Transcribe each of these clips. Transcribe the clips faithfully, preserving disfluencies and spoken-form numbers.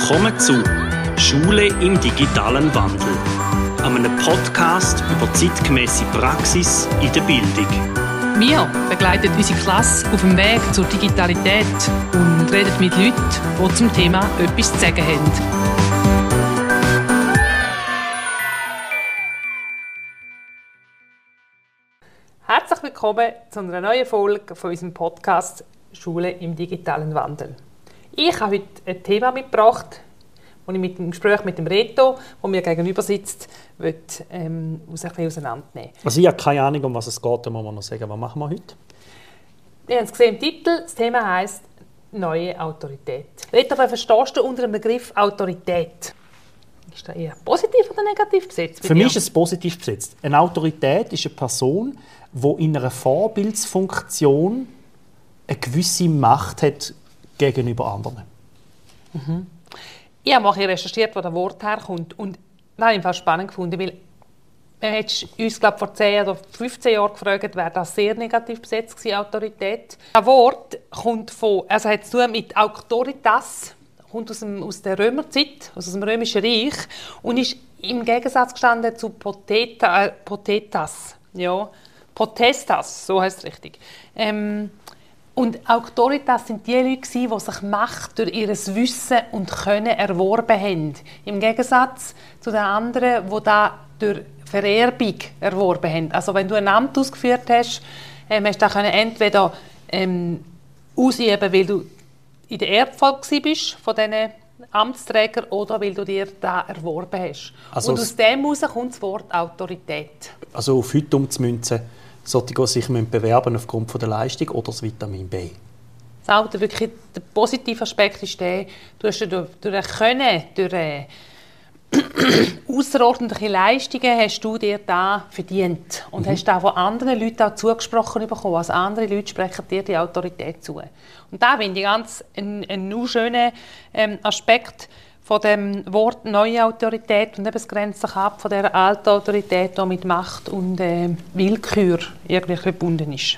Willkommen zu «Schule im digitalen Wandel», einem Podcast über zeitgemäße Praxis in der Bildung. Wir begleiten unsere Klasse auf dem Weg zur Digitalität und reden mit Leuten, die zum Thema etwas zu sagen haben. Herzlich willkommen zu einer neuen Folge von unserem Podcast «Schule im digitalen Wandel». Ich habe heute ein Thema mitgebracht, das ich mit dem Gespräch mit dem Reto, der mir gegenüber sitzt, will, ähm, ein bisschen auseinandernehmen. Also ich habe keine Ahnung, um was es geht, da muss man noch sagen. Was machen wir heute? Wir haben es gesehen im Titel, das Thema heisst «Neue Autorität». Reto, was verstehst du unter dem Begriff Autorität? Ist das eher positiv oder negativ besetzt? Für mich ist es positiv besetzt. Eine Autorität ist eine Person, die in einer Vorbildsfunktion eine gewisse Macht hat gegenüber anderen. Mhm. Ich habe mal recherchiert, wo das Wort herkommt. Und das habe ich fast spannend gefunden, weil wir hätten uns glaub, vor zehn oder fünfzehn Jahren gefragt, wäre das sehr negativ besetzt gewesen, Autorität. Das Wort kommt von, also hat zu tun mit Auctoritas, kommt aus, dem, aus der Römerzeit, aus dem Römischen Reich und ist im Gegensatz gestanden zu Poteta, äh, Potetas. Ja, Potestas, so heisst es richtig. Ähm, Und Auctoritas sind die Leute, die sich Macht durch ihr Wissen und Können erworben haben. Im Gegensatz zu den anderen, die das durch Vererbung erworben haben. Also wenn du ein Amt ausgeführt hast, ähm, hast du das entweder ähm, ausüben, weil du in der Erbfolge warst von diesen Amtsträgern oder weil du dir das erworben hast. Also und aus dem heraus kommt das Wort Autorität. Also auf heute umzumünzen, sollte sich bewerben aufgrund der Leistung oder das Vitamin B? Das der, wirklich, der positive Aspekt ist der, du hast durch, durch ein Können, durch äh, außerordentliche Leistungen hast du dir da verdient und mhm. hast da von anderen Leuten auch zugesprochen bekommen. Also andere Leute sprechen dir die Autorität zu. Und da finde ich ganz einen, einen schönen ähm, Aspekt von dem Wort «neue Autorität» und eben es grenzt sich ab von der alten Autorität, die mit Macht und äh, Willkür irgendwie verbunden ist.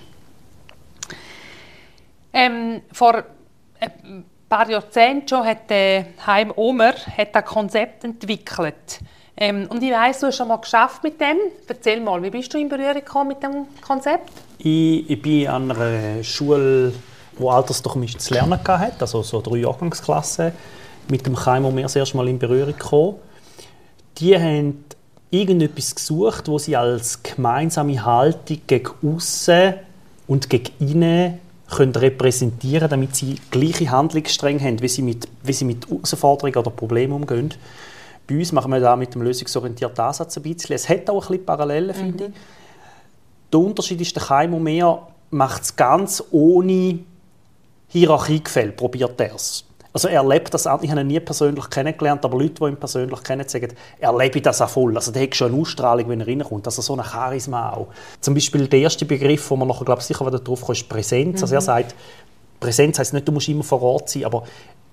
Ähm, vor ein paar Jahrzehnten schon hat äh, Haim Omer hat das Konzept entwickelt. Ähm, und ich weiss, du hast schon mal geschafft mit dem. Erzähl mal, wie bist du in Berührung gekommen mit dem Konzept? Ich, ich bin an einer Schule, die altersdurchmischtes Lernen hatte, also so drei Jahrgangsklassen. Mit dem Chaim und mir das erste Mal in Berührung gekommen. Die haben irgendetwas gesucht, das sie als gemeinsame Haltung gegen aussen und gegen innen können repräsentieren können, damit sie gleiche Handlungsstränge haben, wie sie mit, wie sie mit Herausforderungen oder Problemen umgehen. Bei uns machen wir da mit dem lösungsorientierten Ansatz ein bisschen. Es hat auch ein bisschen Parallelen, mhm. finde ich. Der Unterschied ist, der Chaim und mir macht es ganz ohne Hierarchiegefälle, probiert er es. Also er lebt das auch. Ich habe ihn nie persönlich kennengelernt, aber Leute, die ihn persönlich kennen, sagen, er lebt das auch voll. Also der hat schon eine Ausstrahlung, wenn er reinkommt. Also so ein Charisma auch. Zum Beispiel der erste Begriff, wo man nachher, glaube ich, sicher wieder drauf kommt, ist Präsenz. Mhm. Also er sagt, Präsenz heisst nicht, du musst immer vor Ort sein, aber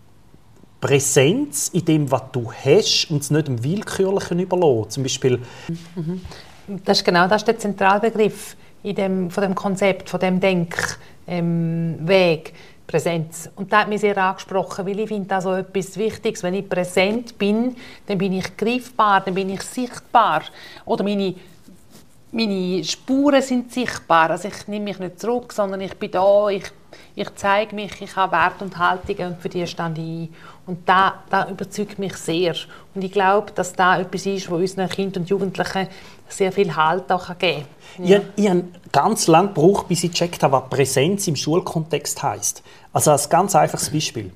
Präsenz in dem, was du hast und es nicht dem Willkürlichen überlassen. Zum Beispiel... Mhm. Das ist genau das ist der Zentralbegriff in dem, von dem Konzept, von dem Denkweg. Ähm, Präsenz. Und das hat mich sehr angesprochen, weil ich finde das so etwas Wichtiges. Wenn ich präsent bin, dann bin ich greifbar, dann bin ich sichtbar. Oder meine, meine Spuren sind sichtbar. Also ich nehme mich nicht zurück, sondern ich bin da, ich, ich zeige mich, ich habe Wert und Haltungen und für die stand ich ein. Und das, das überzeugt mich sehr. Und ich glaube, dass das etwas ist, was unseren Kindern und Jugendlichen sehr viel Halt auch geben kann. Ja. Ich, ich habe ganz lange gebraucht, bis ich gecheckt habe, was Präsenz im Schulkontext heisst. Also als ganz einfaches Beispiel.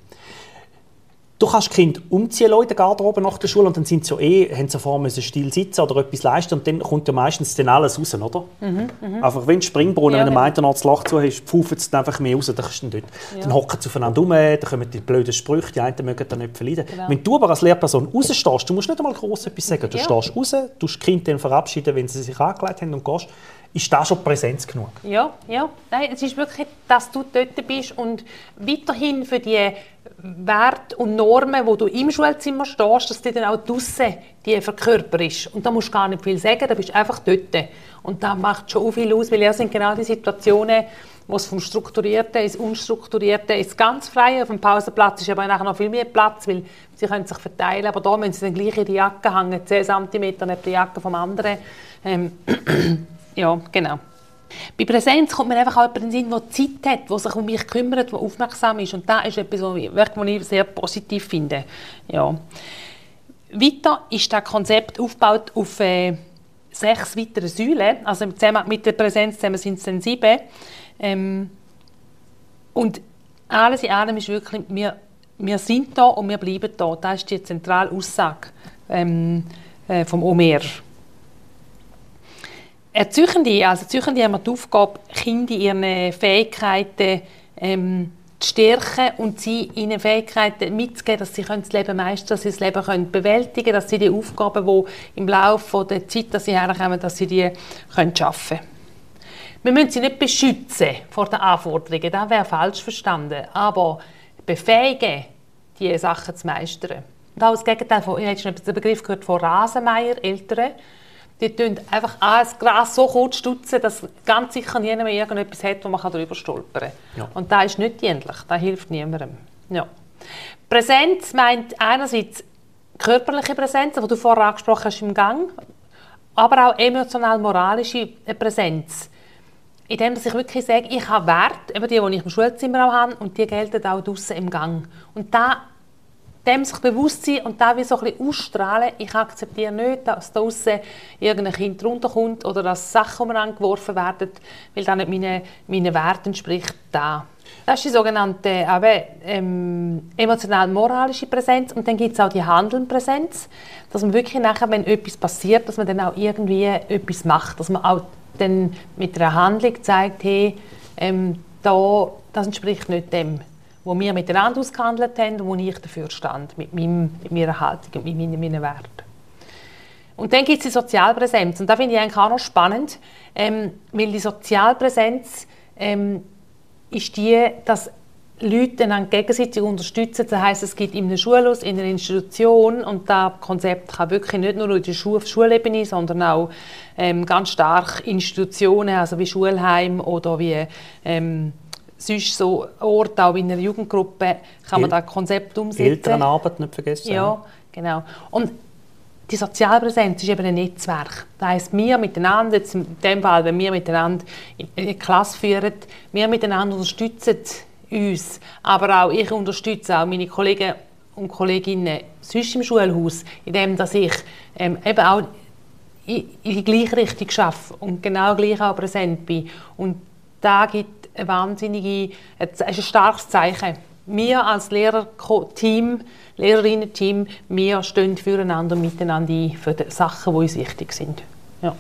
Du kannst Kind umziehen in der Garderobe nach der Schule und dann sind sie ja eh, haben sie vorher still sitzen oder etwas leisten und dann kommt ja meistens dann alles raus, oder? Mhm, mh. Einfach wenn du Springbrunnen, ja, wenn du am einen das Loch zu hast, pfeifen sie dann einfach mehr raus, dann kannst du dann dort. Ja. Dann hocken sie aufeinander rum, dann kommen die blöden Sprüche, die einen mögen dann nicht verleiden. Genau. Wenn du aber als Lehrperson rausstehst, du musst nicht einmal gross etwas sagen, du ja. stehst raus, du das Kind dann verabschieden, wenn sie sich angelegt haben und gehst, ist das schon Präsenz genug? Ja, ja. Nein, es ist wirklich, dass du dort bist und weiterhin für die Werte und Normen, die du im Schulzimmer stehst, dass du dann auch draussen die verkörperst. Und da musst du gar nicht viel sagen, da bist du einfach dort. Und das macht schon viel aus, weil ja sind genau die Situationen, wo es vom Strukturierten ins Unstrukturierte ins ganz Freie. Auf dem Pausenplatz ist aber nachher noch viel mehr Platz, weil sie können sich verteilen. Aber da müssen sie dann gleich in die Jacke hängen, zehn Zentimeter neben der Jacke vom anderen. Ähm, ja, genau. Bei Präsenz kommt mir einfach auch jemand in den Sinn, der Zeit hat, der sich um mich kümmert, der aufmerksam ist. Und das ist etwas, was ich sehr positiv finde. Ja. Weiter ist das Konzept aufgebaut auf äh, sechs weitere Säulen. Also mit der Präsenz zusammen sind es dann sieben. Ähm, und alles in allem ist wirklich, wir, wir sind da und wir bleiben da. Das ist die zentrale Aussage ähm, äh, vom Omer. Erziehende, also Erziehende haben die Aufgabe, Kinder ihre Fähigkeiten ähm, zu stärken und sie ihnen Fähigkeiten mitzugeben, dass sie das Leben meistern, dass sie das Leben können bewältigen können, dass sie die Aufgaben, die im Laufe der Zeit, dass sie herkommen, dass sie die können schaffen können. Wir müssen sie nicht beschützen vor den Anforderungen, das wäre falsch verstanden, aber befähigen, diese Sachen zu meistern. Und auch das Gegenteil von, ich habe schon den Begriff gehört von Rasenmeier, Eltern. Die tun einfach an das Gras so kurz stutzen, dass ganz sicher niemand mehr irgendetwas hat, wo man darüber stolpern kann. Ja. Und das ist nicht dienlich, das hilft niemandem. Ja. Präsenz meint einerseits körperliche Präsenz, die du vorher angesprochen hast, im Gang, aber auch emotional-moralische Präsenz. Indem ich wirklich sage, ich habe Werte, eben die, die ich im Schulzimmer auch habe, und die gelten auch draussen im Gang. Und da dem sich bewusst sein und da wie so ein bisschen ausstrahlen, ich akzeptiere nicht, dass da draussen irgendein Kind runterkommt oder dass Sachen angeworfen werden, weil das nicht meinen meine Werten entspricht. Da. Das ist die sogenannte ähm, emotional-moralische Präsenz. Und dann gibt es auch die Handelnpräsenz, dass man wirklich nachher, wenn etwas passiert, dass man dann auch irgendwie etwas macht, dass man auch dann mit einer Handlung zeigt, hey, ähm, da, das entspricht nicht dem, wo wir miteinander ausgehandelt haben und wo ich dafür stand, mit, meinem, mit meiner Haltung und mit meinen, meinen Werten. Und dann gibt es die Sozialpräsenz. Und das finde ich eigentlich auch noch spannend, ähm, weil die Sozialpräsenz ähm, ist die, dass Leute einander gegenseitig unterstützen. Das heisst, es gibt in einem Schulhaus, in einer Institution, und das Konzept kann wirklich nicht nur in der Schul- Schulebene, sondern auch ähm, ganz stark Institutionen, also wie Schulheim oder wie ähm, sonst so Orte, auch in einer Jugendgruppe, kann man El- das Konzept umsetzen. Elternarbeit nicht vergessen. Ja, genau. Und die Sozialpräsenz ist eben ein Netzwerk. Das heisst, wir miteinander, jetzt in dem Fall, wenn wir miteinander in eine Klasse führen, wir miteinander unterstützen uns, aber auch ich unterstütze auch meine Kollegen und Kolleginnen sonst im Schulhaus, indem dass ich ähm, eben auch in, in die gleiche Richtung arbeite und genau gleich auch präsent bin. Und da gibt ein wahnsinnige, es ist ein starkes Zeichen. Wir als Lehrerteam, Lehrerinnen-Team, wir stehen füreinander und miteinander ein für die Sachen, die uns wichtig sind. Ja.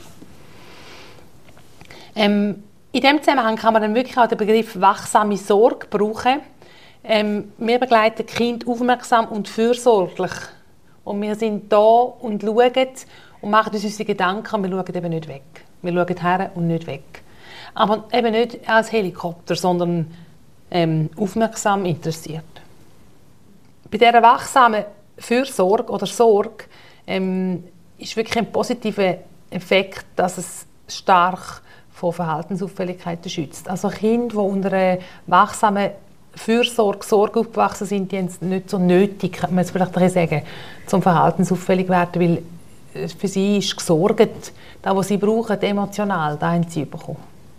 Ähm, in diesem Zusammenhang kann man dann wirklich auch den Begriff wachsame Sorge brauchen. Ähm, wir begleiten Kinder aufmerksam und fürsorglich. Und wir sind da und schauen und machen uns unsere Gedanken. Wir schauen eben nicht weg. Wir schauen her und nicht weg. Aber eben nicht als Helikopter, sondern ähm, aufmerksam interessiert. Bei dieser wachsamen Fürsorge oder Sorge ähm, ist wirklich ein positiver Effekt, dass es stark vor Verhaltensauffälligkeiten schützt. Also Kinder, die unter einer wachsamen Fürsorge, Sorge aufgewachsen sind, die haben es nicht so nötig, kann man es vielleicht sagen, zum verhaltensauffällig werden, weil für sie ist gesorgt, das, was sie brauchen, emotional, das haben sie bekommen.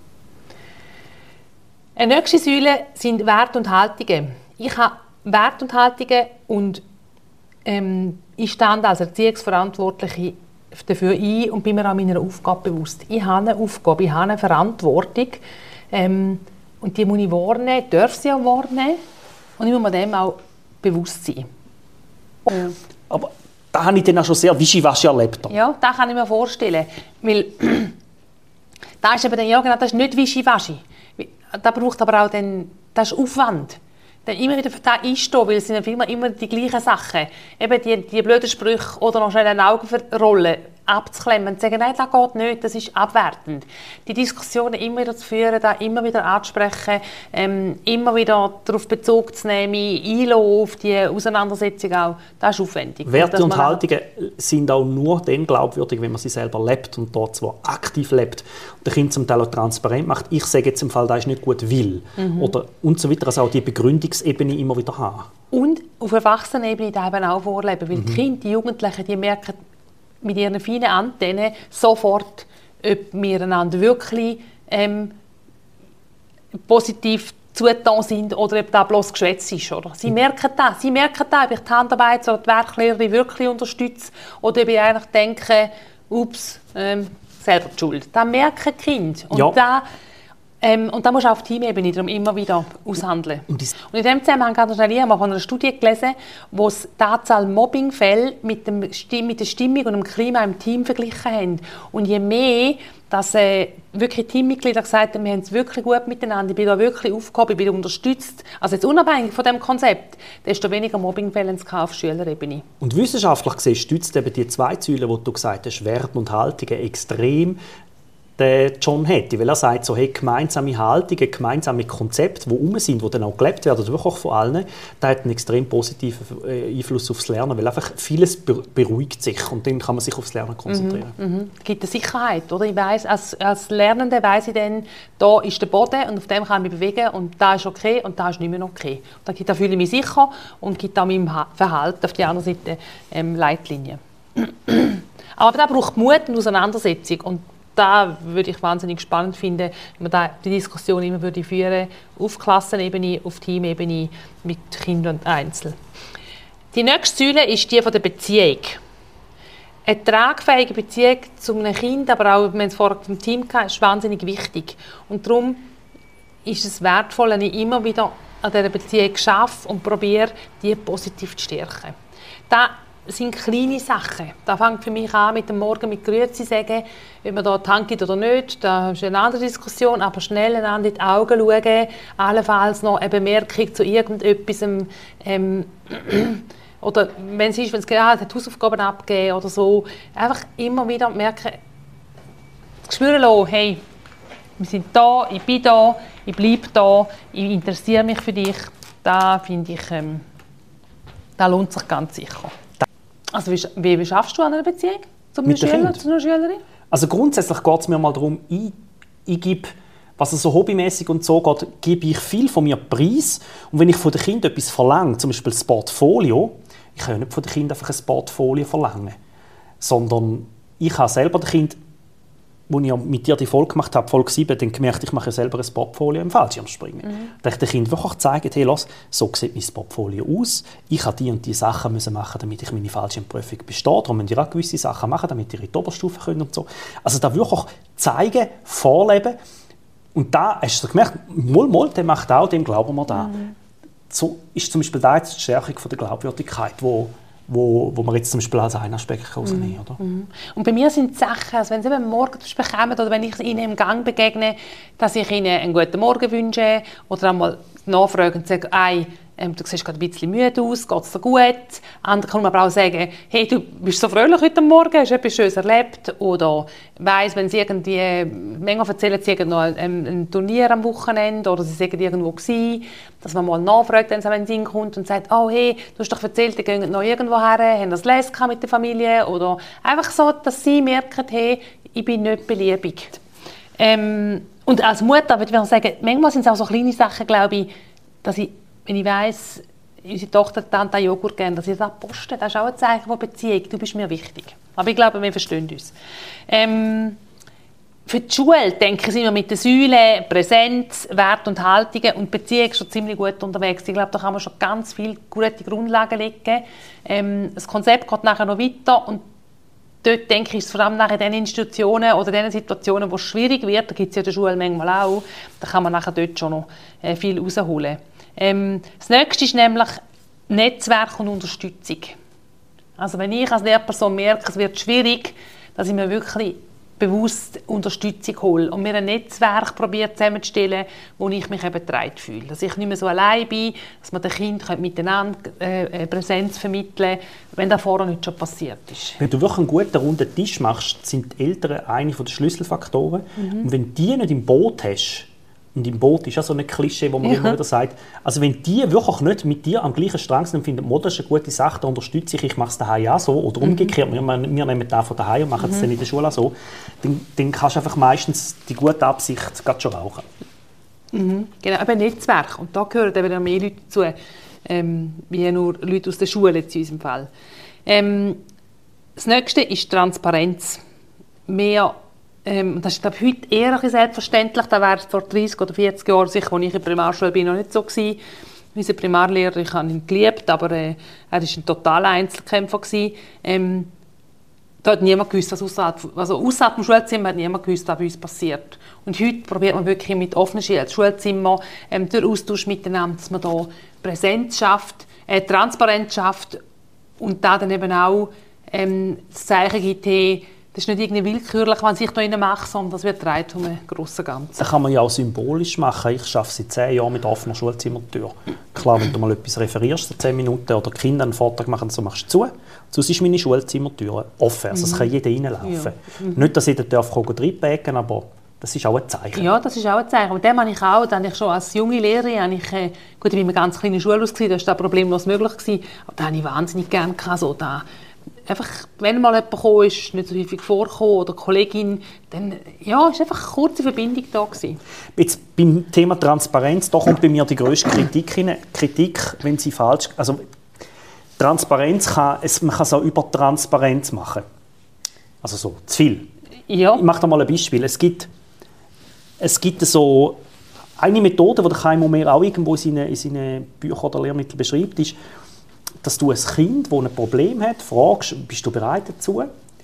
Eine nächste Säule sind Werte und Haltungen. Ich habe Werte und Haltungen und ähm, ich stand als Erziehungsverantwortliche dafür ein und bin mir auch meiner Aufgabe bewusst. Ich habe eine Aufgabe, ich habe eine Verantwortung ähm, und die muss ich wahrnehmen, darf sie auch wahrnehmen und ich muss mir dem auch bewusst sein. Und aber da habe ich dann auch schon sehr wischiwaschi erlebt. Ja, das kann ich mir vorstellen, weil da ist eben dann, ja, genau, das ist nicht wischiwaschi. Das braucht aber auch den, das ist Aufwand. Dann immer wieder für das einstehen, weil es sind immer, immer die gleichen Sachen. Eben die, die blöden Sprüche oder noch schnell ein Auge verrollen. abzuklemmen und zu sagen, nein, das geht nicht, das ist abwertend. Die Diskussionen immer wieder zu führen, da immer wieder anzusprechen, ähm, immer wieder darauf Bezug zu nehmen, einlassen auf die Auseinandersetzung auch, das ist aufwendig. Werte und Haltungen sind auch nur dann glaubwürdig, wenn man sie selber lebt und dort zwar aktiv lebt und das Kind zum Teil auch transparent macht. Ich sage jetzt im Fall, das ist nicht gut, will. Mhm. Oder und so weiter, also auch die Begründungsebene immer wieder haben. Und auf Erwachsenenebene da eben auch vorleben, weil mhm. die Kinder, die Jugendlichen, die merken mit ihren feinen Antennen sofort, ob wir einander wirklich ähm, positiv zugetan sind oder ob das bloß Geschwätz ist. Oder? Sie merken das. Sie merken das, ob ich die Handarbeit oder die Werklehrerin wirklich unterstütze oder ob ich eigentlich denke, ups, ähm, selber die Schuld. Das merken die Kinder. Und ja. da Ähm, und da musst du auf Teamebene darum immer wieder aushandeln. Und in diesem Zusammenhang habe ich mal von einer Studie gelesen, wo es die Anzahl Mobbingfälle mit, dem, mit der Stimmung und dem Klima im Team verglichen haben. Und je mehr, dass äh, wirklich Teammitglieder gesagt haben, wir haben es wirklich gut miteinander, ich bin da wirklich aufgehoben, ich bin unterstützt, also jetzt unabhängig von diesem Konzept, desto weniger Mobbingfälle auf Schülerebene. Und wissenschaftlich gesehen stützt eben die zwei Säulen, die du gesagt hast, Werte und Haltungen, extrem der John Hattie, weil er sagt, so, hey, gemeinsame Haltungen, gemeinsame Konzepte, die rum sind, die dann auch gelebt werden, wirklich von allen, das hat einen extrem positiven Einfluss aufs Lernen, weil einfach vieles beruhigt sich und dann kann man sich aufs Lernen konzentrieren. Mhm, mhm. Es gibt eine Sicherheit, oder? Ich weiss, als, als Lernende weiss ich dann, da ist der Boden und auf dem kann ich mich bewegen und da ist okay und da ist nicht mehr okay. Und da fühle ich mich sicher und gibt auch meinem Verhalten auf der anderen Seite ähm, Leitlinien. Aber da braucht Mut und Auseinandersetzung und da würde ich wahnsinnig spannend finden, wenn man die Diskussion immer würde führen auf Klassenebene, auf Teamebene, mit Kindern und Einzel. Die nächste Säule ist die von der Beziehung. Eine tragfähige Beziehung zu einem Kind, aber auch, wenn es vorher vom Team kam, ist wahnsinnig wichtig. Und darum ist es wertvoll, wenn ich immer wieder an dieser Beziehung arbeite und probiere, die positiv zu stärken. Da Das sind kleine Sachen. Da fängt für mich an mit dem Morgen mit Grüezi sagen, ob man da tankt oder nicht. Da ist eine andere Diskussion, aber schnell einander in die Augen schauen, allenfalls noch eine Bemerkung zu irgendetwas. Ähm, oder wenn es ist, wenn es gerade hat, Hausaufgaben abgeben oder so. Einfach immer wieder merken, spüren lassen, hey, wir sind da, ich bin da, ich bleibe da, ich interessiere mich für dich. Da finde ich, ähm, da lohnt sich ganz sicher. Also wie, wie, wie schaffst du an einer Beziehung zu einem Schüler, zu einer Schülerin? Also grundsätzlich geht es mir mal darum, ich, ich gebe, was so hobbymäßig und so geht, gebe ich viel von mir preis. Und wenn ich von den Kindern etwas verlange, zum Beispiel das Portfolio, ich kann ja nicht von den Kindern einfach ein Portfolio verlangen, sondern ich habe selber den Kind, als ich mit dir die Folge gemacht habe, Folge sieben, dann gemerkt, ich mache ja selber ein Portfolio im Fallschirmspringen. Mhm. Da ich den Kindern wirklich zeigen, hey, los, so sieht mein Portfolio aus. Ich habe die und die Sachen müssen machen, damit ich meine Fallschirmprüfung bestehe. Darum müsst ihr auch gewisse Sachen machen, damit ihr in die Oberstufe könnt und so. Also da wirklich zeigen, vorleben. Und da hast du gemerkt, mal, mal, der macht auch, dem glauben wir da. Mhm. So ist zum Beispiel da jetzt die Stärkung von der Glaubwürdigkeit, wo Wo, wo man jetzt zum Beispiel als einen Aspekt rausnehmen kann. Mm. Und bei mir sind die Sachen, also wenn sie eben morgen bekommen oder wenn ich ihnen im Gang begegne, dass ich ihnen einen guten Morgen wünsche oder einmal nachfrage und sage, hey, ähm, du siehst gerade ein bisschen müde aus, geht es dir gut? Andere kann man aber auch sagen, hey, du bist so fröhlich heute Morgen, hast du etwas Schönes erlebt? Oder weiss, wenn sie irgendwie, manchmal erzählen sie noch ein, ein Turnier am Wochenende oder sie sagen irgendwo gewesen, dass man mal nachfragt, wenn es in den Sinn kommt und sagt, oh hey, du hast doch erzählt, die gehen noch irgendwo her, haben das Les mit der Familie oder einfach so, dass sie merken, hey, ich bin nicht beliebig. Ähm, und als Mutter würde ich sagen, manchmal sind es auch so kleine Sachen, glaube ich, dass ich, wenn ich weiss, unsere Tochter Tante Joghurt gerne, dass ich das poste, das ist auch ein Zeichen von Beziehung, du bist mir wichtig. Aber ich glaube, wir verstehen uns. Ähm, für die Schule, denke ich, sind wir mit den Säulen Präsenz, Wert und Haltungen und Beziehung schon ziemlich gut unterwegs. Ich glaube, da kann man schon ganz viele gute Grundlagen legen. Ähm, das Konzept geht nachher noch weiter und dort denke ich, ist es vor allem nachher in den Institutionen oder in den Situationen, wo es schwierig wird, da gibt es ja in der Schule manchmal auch, da kann man nachher dort schon noch äh, viel rausholen. Ähm, das Nächste ist nämlich Netzwerk und Unterstützung. Also wenn ich als Lehrperson merke, es wird schwierig, dass ich mir wirklich bewusst Unterstützung hole und mir ein Netzwerk probiert zusammenzustellen, wo ich mich eben getragen fühle. Dass ich nicht mehr so allein bin, dass man den Kindern miteinander äh, Präsenz vermitteln kann, wenn das vorher nicht schon passiert ist. Wenn du wirklich einen guten, runden Tisch machst, sind die Eltern eine der Schlüsselfaktoren. Mhm. Und wenn du die nicht im Boot hast, und im Boot ist ja so ein Klischee, wo man ja. immer wieder sagt, also wenn die wirklich nicht mit dir am gleichen Strang sind und finden, das ist eine gute Sache, da unterstütze ich, ich mache es daheim auch so, oder umgekehrt, mhm. wir, wir nehmen das von daheim und machen es mhm. dann in der Schule auch so, dann, dann kannst du einfach meistens die gute Absicht gerade schon rauchen. Mhm. Genau, aber Netzwerk. Und da gehören eben mehr Leute dazu, ähm, wie nur Leute aus der Schule in unserem Fall. Ähm, das Nächste ist Transparenz. Mehr Ähm, das ist, glaube ich, heute eher ein selbstverständlich. Das wäre vor dreißig oder vierzig Jahren, sicher, als ich in der Primarschule bin, noch nicht so gewesen. Unser Primarlehrer, ich habe ihn geliebt, aber äh, er war ein totaler Einzelkämpfer. Ähm, da hat niemand gewusst, was außerhalb, also außerhalb dem Schulzimmer hat niemand gewusst, was bei uns passiert. Und heute probiert man wirklich mit offenen Schulzimmer, ähm, durch Austausch miteinander, dass man da Präsenz schafft, äh, Transparenz schafft und da dann eben auch ähm, das Zeichen gibt, hey, das ist nicht irgendwie willkürlich, was ich da mache, sondern das wird getragen von einem grossen Ganzen. Das kann man ja auch symbolisch machen. Ich arbeite seit zehn Jahren mit offener Schulzimmertür. Klar, wenn du mal etwas referierst, zehn Minuten, oder die Kinder einen Vortrag machen, so machst du zu. Sonst ist meine Schulzimmertür offen. Also es kann jeder reinlaufen. Ja. Mhm. Nicht, dass jeder reinpacken darf, aber das ist auch ein Zeichen. Ja, das ist auch ein Zeichen. Und dem habe ich auch, dann ich schon als junge Lehrerin, habe ich, äh, gut, ich war in einer ganz kleinen Schule, da war das problemlos möglich gewesen, aber da habe ich wahnsinnig gerne gehabt, so da einfach, wenn mal jemand gekommen ist, nicht so häufig vorgekommen, oder eine Kollegin, dann ja, ist einfach eine kurze Verbindung da gewesen. Jetzt beim Thema Transparenz, da kommt bei mir die grösste Kritik rein. Kritik, wenn sie falsch... Also Transparenz kann, es, man kann es auch übertransparent machen. Also so, zu viel. Ja. Ich mache da mal ein Beispiel. Es gibt, es gibt so eine Methode, die der Chaim Omer auch irgendwo in seinen, in seinen Büchern oder Lehrmitteln beschreibt, ist, dass du ein Kind, das ein Problem hat, fragst, bist du bereit dazu,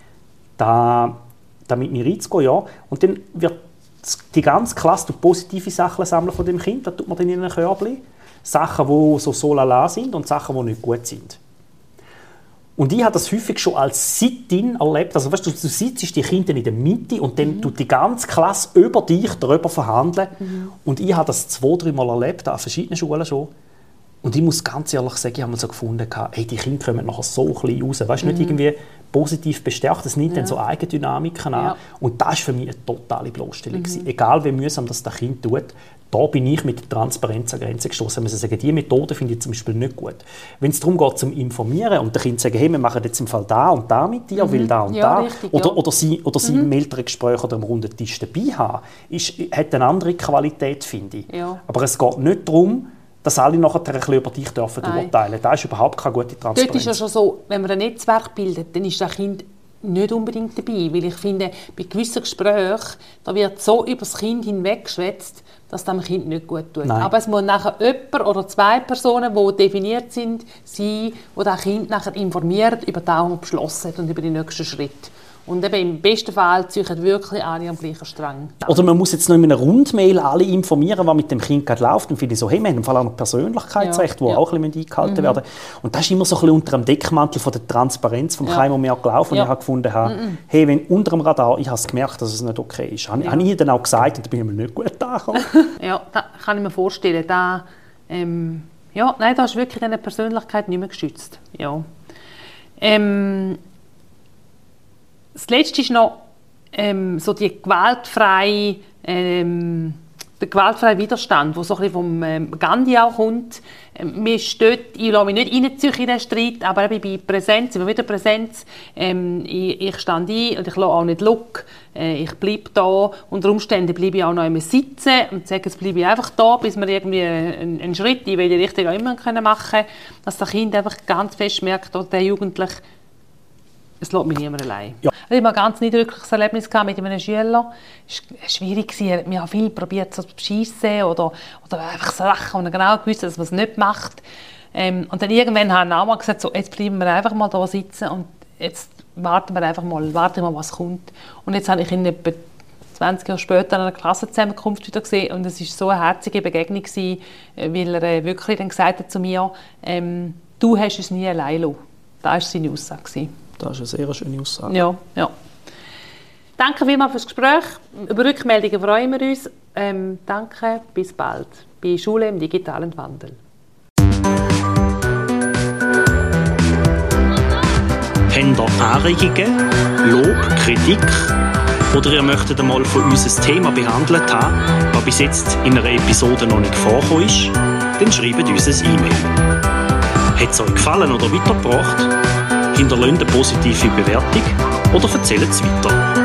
da, da mit mir reinzugehen, ja. Und dann wird die ganze Klasse positive Sachen sammeln von dem Kind, da tut man dann in einen Körbchen. Sachen, die so so lala sind und Sachen, die nicht gut sind. Und ich habe das häufig schon als Sit-in erlebt. Also weißt du, du sitzt die Kinder in der Mitte und dann mhm. tut die ganze Klasse über dich darüber verhandeln. Mhm. Und ich habe das zwei, drei Mal erlebt, an verschiedenen Schulen schon. Und ich muss ganz ehrlich sagen, ich habe mir so gefunden, hey, die Kinder kommen nachher so klein raus. Weißt du, mhm. nicht irgendwie positiv bestärkt, das nimmt ja. dann so Eigendynamiken an. Ja. Und das war für mich eine totale Bloßstellung. Mhm. Egal wie mühsam das das Kind tut, da bin ich mit der Transparenz an Grenzen gestoßen. Man sagen, diese Methode finde ich zum Beispiel nicht gut. Wenn es darum geht, zum Informieren und der Kind sagen, hey, wir machen jetzt im Fall da und da mit dir, mhm. will da und ja, da, richtig, oder, ja. oder sie, oder sie mhm. im Elterngespräch oder am runden Tisch dabei haben, ist, hat eine andere Qualität, finde ich. Ja. Aber es geht nicht darum, dass alle nachher ein bisschen über dich dürfen urteilen. Das ist überhaupt keine gute Transparenz. Dort ist ja schon so, wenn man ein Netzwerk bildet, dann ist das Kind nicht unbedingt dabei. Weil ich finde, bei gewissen Gesprächen da wird so über das Kind hinweggeschwätzt, dass das dem Kind nicht gut tut. Nein. Aber es muss nachher jemand oder zwei Personen, die definiert sind, sein, die das Kind nachher informieren über das, was man beschlossen hat und über die nächsten Schritte. Und eben im besten Fall ziehen wirklich alle am gleichen Strang. Oder man muss jetzt noch in einer Rundmail alle informieren, was mit dem Kind gerade läuft. Dann finde ich so, hey, wir haben im Fall auch noch Persönlichkeitsrecht, ja, die ja. auch ein bisschen eingehalten mhm. werden. Und das ist immer so ein bisschen unter dem Deckmantel von der Transparenz vom ja. Chaim Omer gelaufen. Ja. Und ich habe gefunden, mhm. hey, wenn unter dem Radar, ich habe es gemerkt, dass es nicht okay ist. Habe, ja. habe ich dann auch gesagt und da bin ich mir nicht gut angekommen. Ja, das kann ich mir vorstellen. Da, ähm, ja, nein, da ist wirklich eine Persönlichkeit nicht mehr geschützt. Ja. Ähm, Das Letzte ist noch ähm, so die gewaltfreie, ähm, der gewaltfreie Widerstand, der so ein bisschen vom ähm, Gandhi auch kommt. Ähm, mir steht, ich lasse mich nicht reinziehen in diesen Streit, aber ich bin Präsenz, immer wieder Präsenz. Ähm, ich, ich stehe ein und ich lasse auch nicht look. Äh, ich bleibe da. Unter Umständen bleibe ich auch noch einmal sitzen und sage, jetzt bleibe ich einfach da, bis wir irgendwie einen, einen Schritt in welche Richtung auch immer machen können. Dass das Kind einfach ganz fest merkt, oder der Jugendliche, es lässt mich niemand allein. Ja. Ich hatte ein ganz eindrückliches Erlebnis mit einem Schüler. Es war schwierig. Wir haben viel probiert zu schiessen oder, oder einfach Sachen, und er genau gewusst, dass man es nicht macht. Ähm, und dann irgendwann haben wir auch mal gesagt, so, jetzt bleiben wir einfach mal da sitzen und jetzt warten wir einfach mal, warten wir mal, was kommt. Und jetzt habe ich ihn etwa zwanzig Jahre später an einer Klassenzusammenkunft wieder gesehen und es war so eine herzige Begegnung gewesen, weil er wirklich dann gesagt hat zu mir, ähm, du hast es nie allein gelassen. Das war seine Aussage. Das ist eine sehr schöne Aussage. Ja, ja. Danke vielmals fürs Gespräch. Über Rückmeldungen freuen wir uns. Ähm, danke, bis bald bei Schule im digitalen Wandel. Habt ihr Anregungen, Lob, Kritik oder ihr möchtet einmal von uns ein Thema behandelt haben, das bis jetzt in einer Episode noch nicht vorgekommen ist, dann schreibt uns ein E-Mail. Hat es euch gefallen oder weitergebracht? Hinterlasst eine positive Bewertung oder erzählt es weiter.